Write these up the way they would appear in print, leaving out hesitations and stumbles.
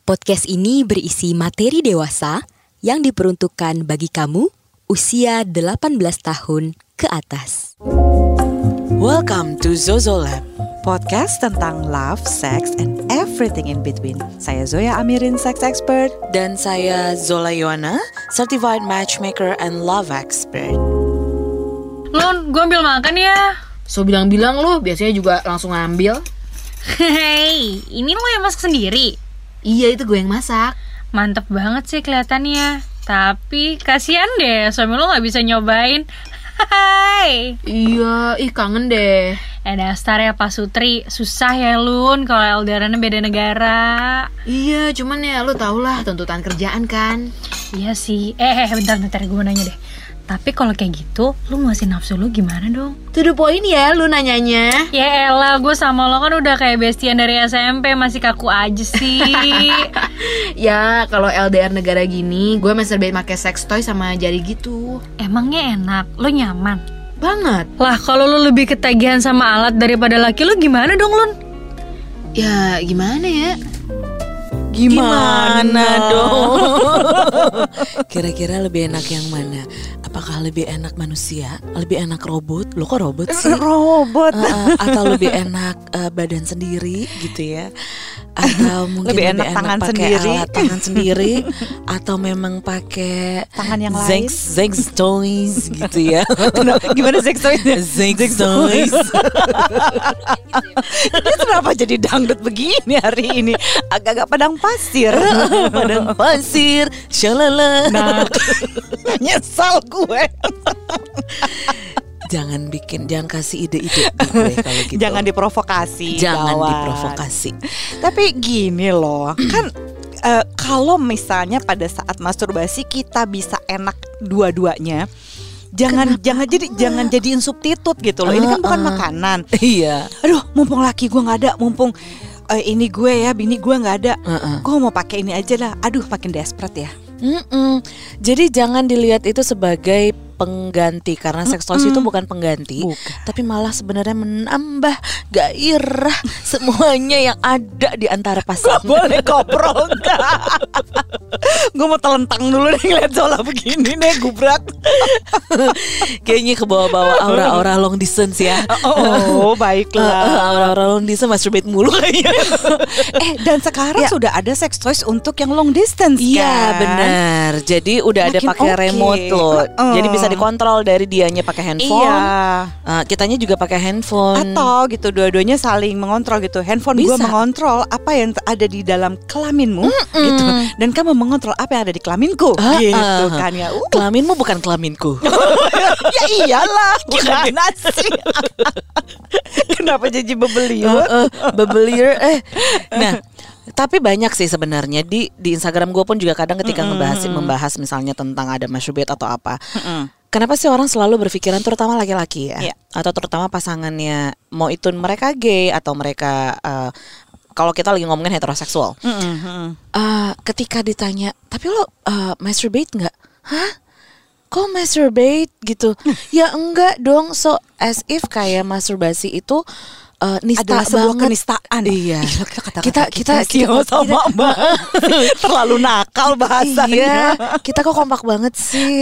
Podcast ini berisi materi dewasa yang diperuntukkan bagi kamu usia 18 tahun ke atas. Welcome to Zozo Lab, podcast tentang love, sex, and everything in between. Saya Zoya Amirin, sex expert. Dan saya Zola Yohana, certified matchmaker and love expert. Lun, gue ambil makan ya. So bilang-bilang lu biasanya juga langsung ngambil. Hei, ini lo yang masak sendiri? Iya, itu gue yang masak. Mantep banget sih kelihatannya. Tapi kasihan deh, suami lo gak bisa nyobain. Hai. Iya, kangen deh. Dasar ya Pak Sutri, susah ya Lun kalau LDR-nya beda negara. Iya, cuman ya lu tau lah tuntutan kerjaan kan. Iya sih. Bentar gue mau nanya deh. Tapi kalau kayak gitu, lu masih nafsu lu gimana dong? To the point ya lu nanyanya. Ya elah, gue sama lo kan udah kayak bestian dari SMP, masih kaku aja sih. Ya, kalau LDR negara gini, gue masturbate pakai sex toy sama jari gitu. Emangnya enak? Lo nyaman? Banget. Lah, kalau lu lebih ketagihan sama alat daripada laki lu gimana dong, Lun? Ya, gimana ya? Gimana dong? Kira-kira lebih enak yang mana? Apakah lebih enak manusia? Lebih enak robot? Lo kok robot sih? Robot. Atau lebih enak badan sendiri gitu ya? Atau mungkin lebih enak tangan pakai sendiri. alat tangan sendiri? Atau memang pakai Tangan yang lain? sex toys gitu ya? Gimana sex toys? Sex toys. Ini kenapa jadi dangdut begini hari ini? Agak-agak padang pasir. Padang pasir, shalala. Nah, nyesal gue. Jangan kasih ide-ide gue kalau gitu. Jangan diprovokasi. Jangan kawan. diprovokasi. Tapi gini loh, kan kalau misalnya pada saat masturbasi kita bisa enak dua-duanya. Jangan jadiin substitut gitu loh. Ini kan bukan makanan. Iya. Aduh, mumpung laki gue nggak ada, mumpung ini gue ya, bini gue nggak ada, gue mau pakai ini aja lah. Aduh, makin desperate ya. Jadi jangan dilihat itu sebagai pengganti, karena sex toys itu bukan pengganti, tapi malah sebenarnya menambah gairah semuanya yang ada di antara pasangan. Boleh koprol gak? Gue mau telentang dulu deh ngeliat Zola begini deh, gubrak. Kayaknya ke bawah-bawah aura-aura long distance ya. Oh, baiklah. Aura-aura long distance masturbate mulu kayaknya. Dan sekarang sudah ada sex toys untuk yang long distance kan? Iya benar. Jadi udah ada Makin pakai remote loh. Jadi bisa dikontrol dari dianya pakai handphone. Iya. Kitanya juga pakai handphone. Atau gitu dua-duanya saling mengontrol gitu. Handphone gue mengontrol apa yang ada di dalam kelaminmu gitu. Dan kamu mengontrol apa yang ada di kelaminku gitu kan ya. Kelaminmu bukan kelaminku. Ya iyalah, gimana sih? Kenapa jadi bebeliur? Bebeliur. Nah, tapi banyak sih sebenarnya di Instagram gue pun juga kadang ketika membahas misalnya tentang ada masturbate atau apa. Kenapa sih orang selalu berpikiran, terutama laki-laki ya, atau terutama pasangannya, mau itu mereka gay atau mereka kalau kita lagi ngomongin heteroseksual, ketika ditanya, tapi lo masturbate nggak? Hah? Kok masturbate gitu? Ya enggak dong. So as if kayak masturbasi itu nista adalah sebuah banget. kenistaan. Iya. Kita sama terlalu nakal bahasanya. Iya, kita kok kompak banget sih.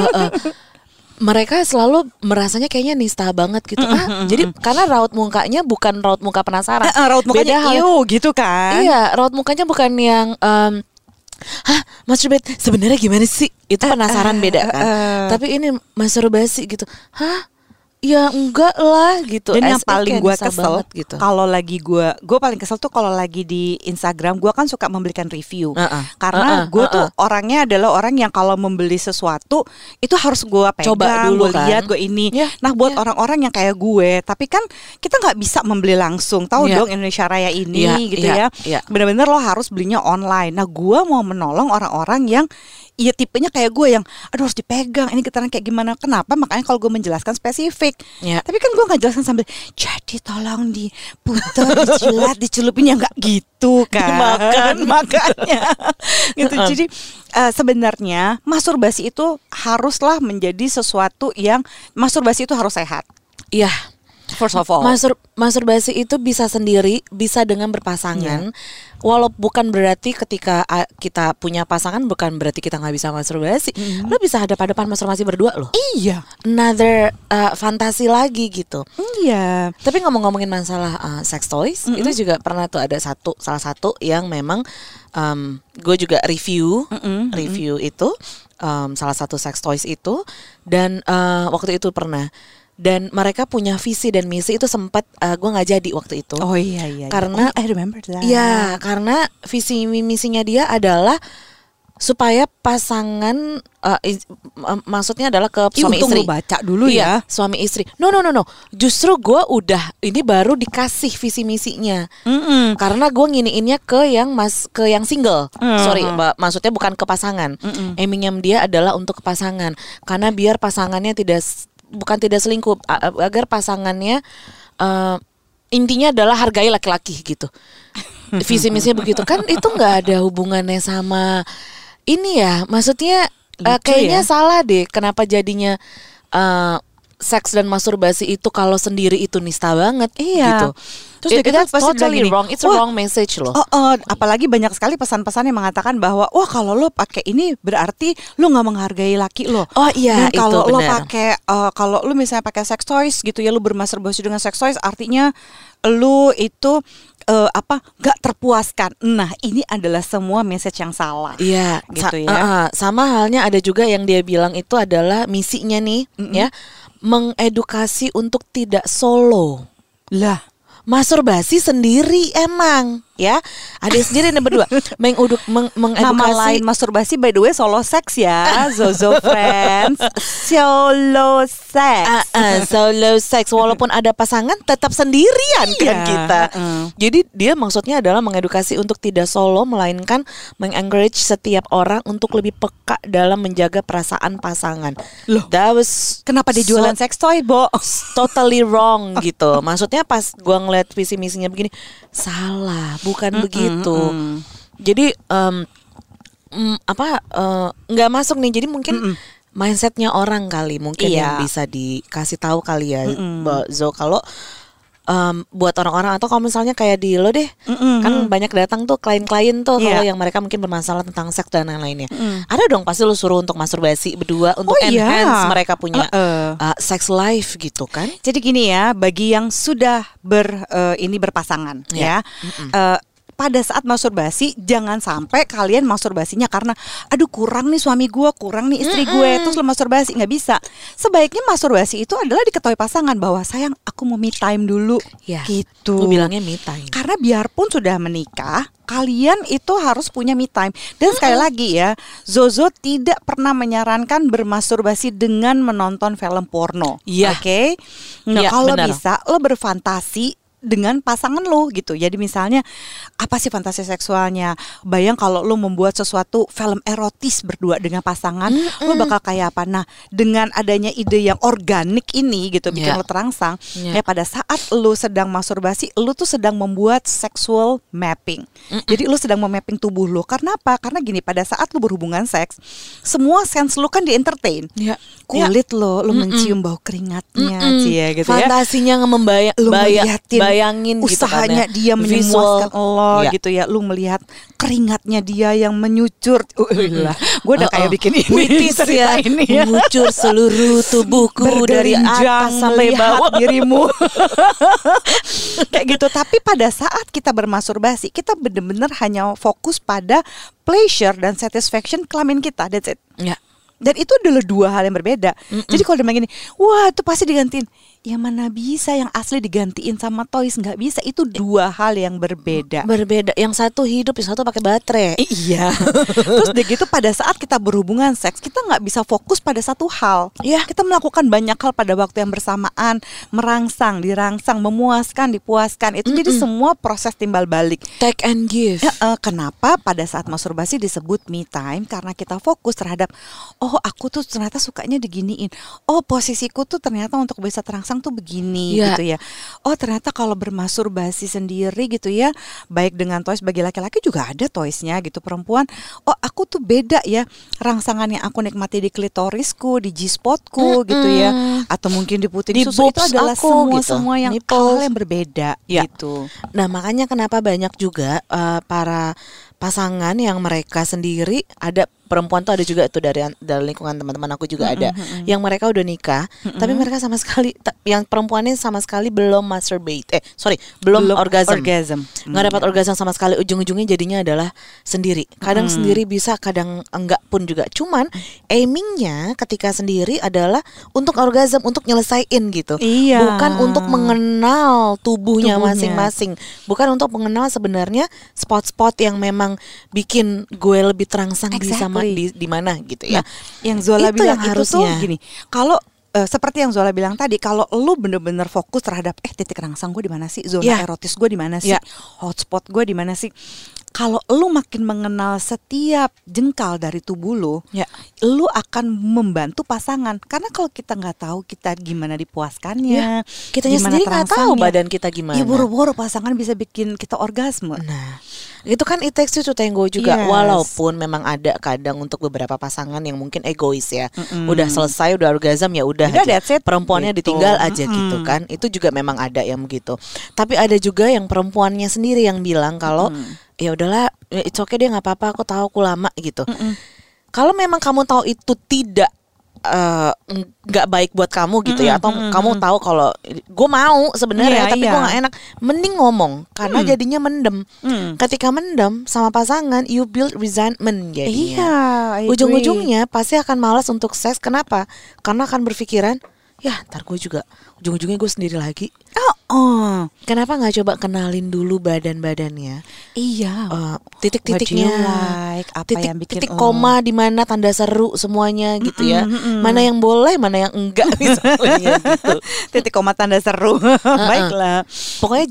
Mereka selalu merasanya kayaknya nista banget gitu. Jadi karena raut mukanya bukan raut muka penasaran. Raut mukanya gitu kan. Iya, raut mukanya bukan yang masturbate sebenarnya gimana sih? Itu penasaran beda kan. Tapi ini masturbasi gitu. Ya enggak lah gitu. Dan yang paling gue kesel gitu. Kalau lagi gue paling kesel tuh kalau lagi di Instagram gue kan suka memberikan review. Karena gue tuh orangnya adalah orang yang kalau membeli sesuatu itu harus gue pegang, coba dulu gue lihat, gue ini. Nah buat orang-orang yang kayak gue, tapi kan kita nggak bisa membeli langsung. Tahu dong Indonesia Raya ini gitu ya. Benar-benar lo harus belinya online. Nah gue mau menolong orang-orang yang tipenya kayak gue yang aduh harus dipegang, ini getaran kayak gimana. Kenapa? Makanya kalau gue menjelaskan spesifik. Tapi kan gue gak jelaskan sambil jadi tolong diputar, dijilat, dicelupin, ya gak gitu kan. Dimakan. Makanya gitu. Jadi sebenarnya masturbasi itu haruslah menjadi sesuatu yang masturbasi itu harus sehat. Iya. First of all, masturbasi itu bisa sendiri, bisa dengan berpasangan. Walau bukan berarti ketika kita punya pasangan bukan berarti kita nggak bisa masturbasi. Lo bisa hadap-hadapan masturbasi berdua loh. Iya. Another fantasi lagi gitu. Iya. Tapi ngomongin masalah sex toys, itu juga pernah tuh ada salah satu yang memang gue juga review itu salah satu sex toys itu, dan waktu itu pernah. Dan mereka punya visi dan misi itu sempat gue nggak jadi waktu itu. Oh iya. Karena I remember that. Ya, karena visi misinya dia adalah supaya pasangan maksudnya adalah ke suami istri. Lu baca dulu ya. Suami istri. No. Justru gue udah ini baru dikasih visi misinya. Karena gue nginiinnya ke yang single. Sorry, maksudnya bukan ke pasangan. Aimingnya dia adalah untuk ke pasangan. Karena biar pasangannya tidak selingkuh, agar pasangannya intinya adalah hargai laki-laki gitu. Visi misinya begitu kan, itu nggak ada hubungannya sama ini ya. Maksudnya kayaknya salah deh. Kenapa jadinya seks dan masturbasi itu kalau sendiri itu nista banget gitu. Terus kita pasti totally wrong. It's a wrong message loh. Apalagi banyak sekali pesan-pesan yang mengatakan bahwa wah kalau lo pakai ini berarti lo nggak menghargai laki lo. Oh iya, dan kalau itu lo benar. pakai kalau lo misalnya pakai sex toys gitu ya, lo bermasturbasi dengan sex toys artinya lo itu gak terpuaskan. Nah ini adalah semua message yang salah. Iya gitu ya. Sama halnya ada juga yang dia bilang itu adalah misinya nih ya, mengedukasi untuk tidak solo. Lah, masturbasi sendiri emang ya, ada sendiri nih berdua mengedukasi. Nama lain masturbasi by the way solo sex ya, Zozo friends. Solo sex. Solo sex walaupun ada pasangan tetap sendirian kan kita. Jadi dia maksudnya adalah mengedukasi untuk tidak solo, melainkan mengencourage setiap orang untuk lebih peka dalam menjaga perasaan pasangan. Loh, that was kenapa dia jualan sex toy, Bo? Totally wrong gitu. Maksudnya pas gua ngeliat visi misinya begini, salah, bukan begitu. Jadi nggak masuk nih. Jadi mungkin mindsetnya orang kali mungkin yang bisa dikasih tahu kali ya, Mbak Zo. Kalau buat orang-orang atau kalau misalnya kayak di lo deh, kan banyak datang tuh klien-klien tuh kalau yang mereka mungkin bermasalah tentang seks dan lain-lainnya. Ada dong pasti lo suruh untuk masturbasi berdua untuk enhance mereka punya sex life gitu kan. Jadi gini ya, bagi yang sudah berpasangan ya. Pada saat masturbasi jangan sampai kalian masturbasinya karena aduh kurang nih suami gue, kurang nih istri gue, terus lo masturbasi, nggak bisa. Sebaiknya masturbasi itu adalah diketahui pasangan bahwa sayang aku mau me time dulu gitu. Lo bilangnya me time. Karena biarpun sudah menikah, kalian itu harus punya me time. Dan sekali lagi ya, Zozo tidak pernah menyarankan bermasturbasi dengan menonton film porno. Oke? Nah, kalau bisa lo berfantasi dengan pasangan lo gitu. Jadi misalnya apa sih fantasi seksualnya? Bayang kalau lo membuat sesuatu film erotis berdua dengan pasangan, lo bakal kayak apa? Nah, dengan adanya ide yang organik ini gitu, bikin lo terangsang. Ya pada saat lo sedang masturbasi, lo tuh sedang membuat sexual mapping. Jadi lo sedang memapping tubuh lo. Karena apa? Karena gini, pada saat lo berhubungan seks, semua sense lo kan di-entertain. Kulit lo mencium bau keringatnya, gitu ya. Fantasinya bayangin usahanya gitu kan, dia menyemuaskan lo gitu ya. Lu melihat keringatnya dia yang menyucur. Gue udah kayak bikin ini cerita ini ya. Mengucur seluruh tubuhku dari atas sampai bawah dirimu. Kayak gitu. Tapi pada saat kita bermasturbasi, kita benar-benar hanya fokus pada pleasure dan satisfaction kelamin kita. That's it. Dan itu adalah dua hal yang berbeda. Jadi kalau dia bilang gini, wah itu pasti digantiin. Ya mana bisa yang asli digantiin sama toys, nggak bisa. Itu dua hal yang berbeda. Yang satu hidup, yang satu pakai baterai. Iya. Terus deh gitu pada saat kita berhubungan seks, kita nggak bisa fokus pada satu hal. Kita melakukan banyak hal pada waktu yang bersamaan, merangsang, dirangsang, memuaskan, dipuaskan. Itu jadi semua proses timbal balik. Take and give. Kenapa pada saat masturbasi disebut me time? Karena kita fokus terhadap, oh aku tuh ternyata sukanya diginiin. Oh posisiku tuh ternyata untuk bisa terangsang terangsang tuh begini gitu ya. Oh ternyata kalau bermasturbasi sendiri gitu ya, baik dengan toys bagi laki-laki juga ada toysnya gitu perempuan. Oh aku tuh beda ya, rangsangan yang aku nikmati di klitorisku, di G-spotku gitu ya, atau mungkin di puting susu itu adalah semua yang hal yang berbeda gitu. Nah makanya kenapa banyak juga para pasangan yang mereka sendiri, ada perempuan tuh ada juga tuh dari lingkungan teman-teman aku juga ada yang mereka udah nikah tapi mereka sama sekali yang perempuannya sama sekali belum masturbate belum orgasm. Nggak dapat orgasm sama sekali, ujung-ujungnya jadinya adalah sendiri, kadang sendiri bisa, kadang enggak pun juga. Cuman aimingnya ketika sendiri adalah untuk orgasm, untuk nyelesain gitu, bukan untuk mengenal tubuhnya masing-masing, bukan untuk mengenal sebenarnya spot-spot yang memang bikin gue lebih terangsang di mana gitu ya. Nah, yang Zola bilang itu tuh gini, kalau seperti yang Zola bilang tadi, kalau lu bener-bener fokus terhadap titik rangsang gue di mana sih, zona erotis gue di mana sih, hotspot gue di mana sih. Kalau lu makin mengenal setiap jengkal dari tubuh lu, lu akan membantu pasangan. Karena kalau kita nggak tahu kita gimana dipuaskannya, kitanya sendiri nggak tahu badan kita gimana. Ya buru-buru pasangan bisa bikin kita orgasme. Nah, itu kan it takes two to tango juga. Walaupun memang ada kadang untuk beberapa pasangan yang mungkin egois ya, udah selesai, udah orgasm ya udah aja, perempuannya gitu, ditinggal aja gitu kan. Itu juga memang ada yang begitu. Tapi ada juga yang perempuannya sendiri yang bilang kalau ya udahlah, it's okay deh, nggak apa-apa, aku tahu aku lama gitu. Kalau memang kamu tahu itu tidak nggak baik buat kamu gitu ya, atau kamu tahu kalau gue mau sebenarnya tapi gue nggak enak, mending ngomong, karena jadinya mendem. Ketika mendem sama pasangan, you build resentment jadinya. Ujung-ujungnya pasti akan malas untuk seks. Kenapa? Karena akan berpikiran, ya ntar gue juga ujung-ujungnya gue sendiri lagi. Kenapa nggak coba kenalin dulu badan-badannya? Titik-titiknya, titik koma di mana, tanda seru semuanya gitu ya. Mana yang boleh, mana yang enggak misalnya gitu. Titik koma tanda seru. Baiklah. Pokoknya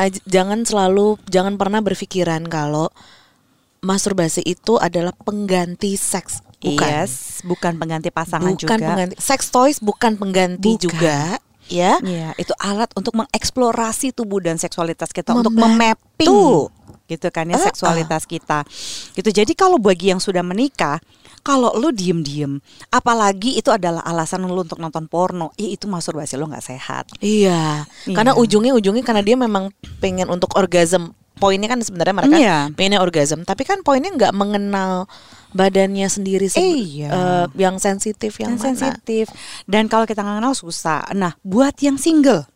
jangan pernah berpikiran kalau masturbasi itu adalah pengganti seks. Bukan. Bukan pengganti pasangan juga. Pengganti. Sex toys bukan pengganti juga. Ya, itu alat untuk mengeksplorasi tubuh dan seksualitas kita, untuk memapping gitu kan ya, seksualitas kita. Gitu. Jadi kalau bagi yang sudah menikah, kalau lu diem-diem, apalagi itu adalah alasan lu untuk nonton porno, itu masturbasi lu nggak sehat. Karena ujungnya karena dia memang pengen untuk orgasm. Poinnya kan sebenarnya mereka pengennya orgasm, tapi kan poinnya nggak mengenal badannya sendiri yang sensitif, yang sensitif. Dan kalau kita nggak kenal susah. Nah, buat yang single,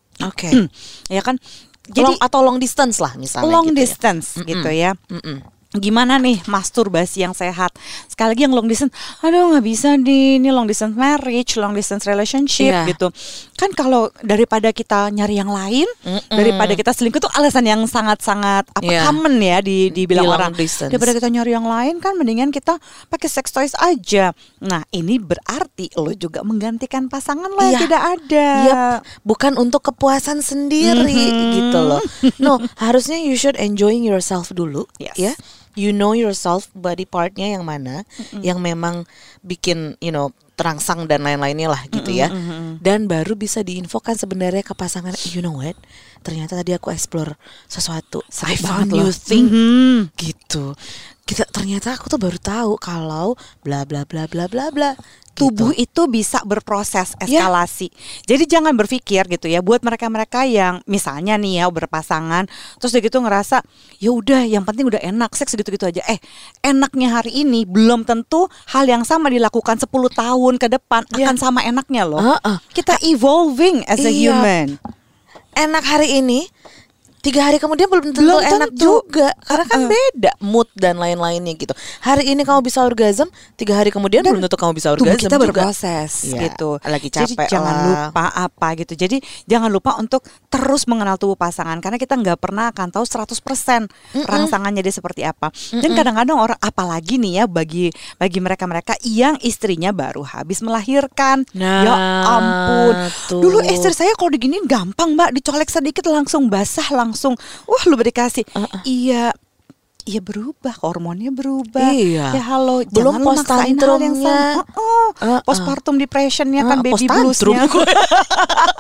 ya kan, jadi atau long distance lah misalnya. Long distance gitu ya. Gimana nih masturbasi yang sehat? Sekali lagi yang long distance, aduh nggak bisa ini long distance marriage, long distance relationship gitu. Kan kalau daripada kita nyari yang lain, daripada kita selingkuh, tuh alasan yang sangat-sangat common ya dibilang orang. Daripada kita nyari yang lain, kan mendingan kita pakai sex toys aja. Nah ini berarti lo juga menggantikan pasangan lo yang tidak ada. Bukan untuk kepuasan sendiri gitu loh. No, harusnya you should enjoying yourself dulu, ya. You know yourself, body partnya yang mana yang memang bikin terangsang dan lain-lainnya lah gitu ya. Dan baru bisa diinfokan sebenarnya ke pasangan, you know what, ternyata tadi aku explore sesuatu, I found new thing gitu. Ternyata aku tuh baru tahu kalau bla bla bla bla bla bla. Tubuh itu bisa berproses eskalasi. Jadi jangan berpikir gitu ya, buat mereka-mereka yang misalnya nih ya berpasangan, terus udah gitu ngerasa ya udah yang penting udah enak, seks gitu-gitu aja. Enaknya hari ini belum tentu hal yang sama dilakukan 10 tahun ke depan akan sama enaknya loh. Kita evolving as a human. Enak hari ini, 3 hari kemudian belum tentu enak juga, karena kan beda mood dan lain-lainnya gitu. Hari ini kamu bisa orgasm, 3 hari kemudian belum tentu kamu bisa orgasm kita juga. Berproses gitu. Lagi capek. Jadi jangan lupa gitu. Jadi jangan lupa untuk terus mengenal tubuh pasangan, karena kita nggak pernah akan tahu 100% rangsangannya dia seperti apa. Dan kadang-kadang orang, apalagi nih ya bagi mereka-mereka yang istrinya baru habis melahirkan. Ya ampun. Dulu istri saya kalau diginiin gampang Mbak, dicolek sedikit langsung basah, langsung wah lu berdikasih. Iya berubah, hormonnya berubah. Ya halo, belum jangan maksain hal yang sama. Postpartum depressionnya kan, baby bluesnya.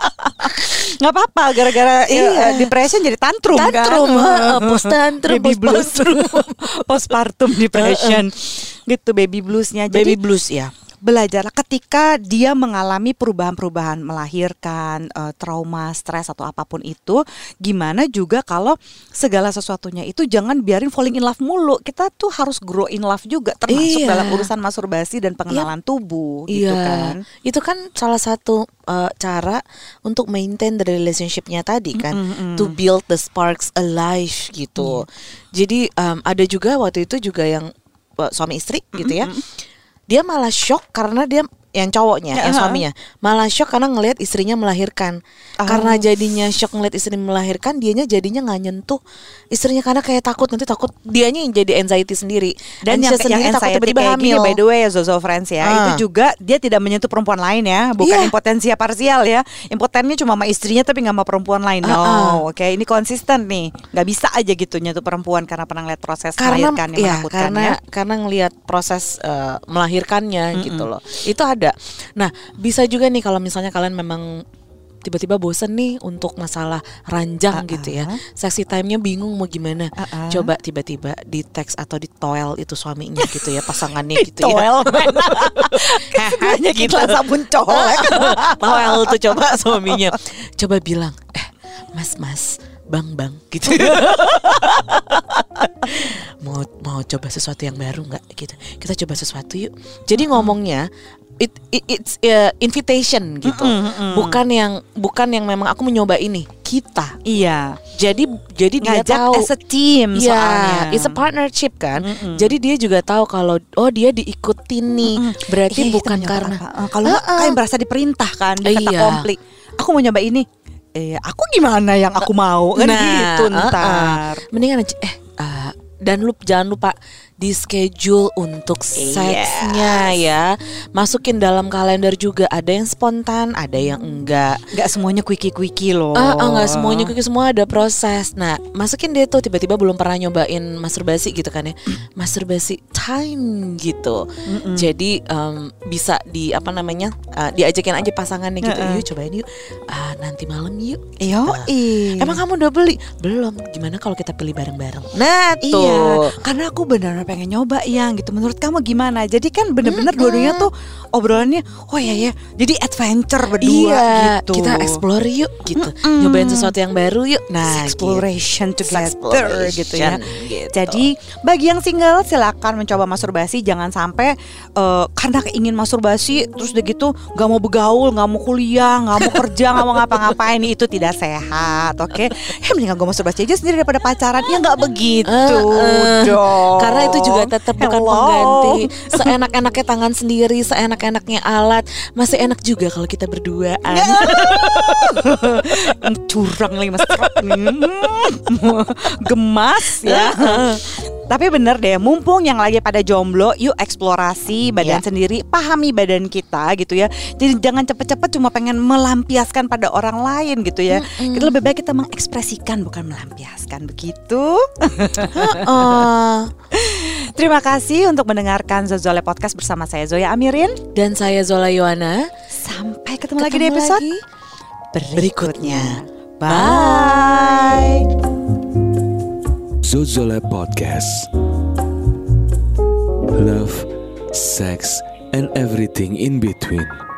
Nggak apa-apa, gara-gara depression jadi tantrum kan. Post tantrum, baby blues, postpartum depression, gitu baby bluesnya. Baby blues ya. Belajarlah ketika dia mengalami perubahan-perubahan melahirkan, trauma, stres atau apapun itu, gimana juga kalau segala sesuatunya itu jangan biarin falling in love mulu. Kita tuh harus grow in love juga, termasuk dalam urusan masturbasi dan pengenalan tubuh gitu kan. Itu kan salah satu cara untuk maintain the relationship-nya tadi kan, to build the sparks alive gitu. Jadi ada juga waktu itu juga yang suami istri gitu ya. Dia malah shock karena dia yang cowoknya, yang suaminya malah shock karena ngelihat istrinya melahirkan. Karena jadinya shock ngelihat istrinya melahirkan, dianya jadinya nggak nyentuh istrinya karena kayak takut nanti dianya yang jadi anxiety sendiri. Dan yang takut tiba-tiba hamil. By the way ya Zozo friends ya, itu juga dia tidak menyentuh perempuan lain ya, bukan impotensia parsial ya. Impotennya cuma sama istrinya tapi nggak sama perempuan lain. Oke, ini konsisten nih, nggak bisa aja gitu nyentuh perempuan karena pernah ngeliat proses melahirkan yang menakutkan karena ngelihat proses melahirkannya gitu loh. Itu ada. Nah, bisa juga nih kalau misalnya kalian memang tiba-tiba bosen nih untuk masalah ranjang gitu ya, sexy time-nya bingung mau gimana, coba tiba-tiba di teks atau di toel itu suaminya gitu ya, pasangannya gitu ya. Hanya kita sabun colek. Toel tuh coba suaminya, coba bilang, mas, bang gitu. mau coba sesuatu yang baru nggak gitu? Kita coba sesuatu yuk. Jadi ngomongnya it's invitation gitu, bukan yang memang aku mencoba ini kita. Iya. Jadi dia tahu as a team soalnya. It's a partnership kan. Jadi dia juga tahu kalau dia diikutin nih, berarti bukan karena kalau kayak berasa diperintah kan, kata komplit. Aku mau nyoba ini. Aku gimana yang aku mau kan gitu ntar. Mendingan aja dan jangan lupa di schedule untuk seksnya ya. Masukin dalam kalender juga. Ada yang spontan, ada yang enggak. Enggak semuanya quickie loh. Enggak semuanya quickie, semua ada proses. Nah, masukin deh tuh tiba-tiba belum pernah nyobain masturbasi gitu kan ya. Masturbasi time gitu. Jadi bisa diajakin aja pasangannya gitu. Yuk cobain yuk. Nanti malam yuk. Emang kamu udah beli? Belum. Gimana kalau kita pilih bareng-bareng? Nah, tuh. Iya, karena aku benar-benar pengen nyoba yang gitu. Menurut kamu gimana? Jadi kan bener-bener dua-duanya tuh obrolannya ya. Jadi adventure berdua gitu. Kita explore yuk gitu. Nyobain sesuatu yang baru yuk. Nah, exploration together gitu ya. Gitu. Jadi bagi yang single silakan mencoba masturbasi. Jangan sampai karena ingin masturbasi terus udah gitu gak mau bergaul, gak mau kuliah, gak mau kerja, gak mau ngapa-ngapain. Itu tidak sehat. Oke, mendingan gue masturbasi aja sendiri daripada pacaran. Ya gak begitu dong. Karena itu juga tetap bukan mengganti seenak-enaknya tangan sendiri, seenak-enaknya alat. Masih enak juga kalau kita berduaan. Curang lagi mas. Gemas ya. Tapi bener deh, mumpung yang lagi pada jomblo, yuk eksplorasi badan sendiri, pahami badan kita gitu ya. Jadi jangan cepet-cepet cuma pengen melampiaskan pada orang lain gitu ya. Kita lebih baik kita mengekspresikan bukan melampiaskan, begitu. Terima kasih untuk mendengarkan Zozole Podcast bersama saya Zoya Amirin dan saya Zola Yohana. Sampai ketemu lagi di episode berikutnya. Bye. Zozole Podcast. Love, sex, and everything in between.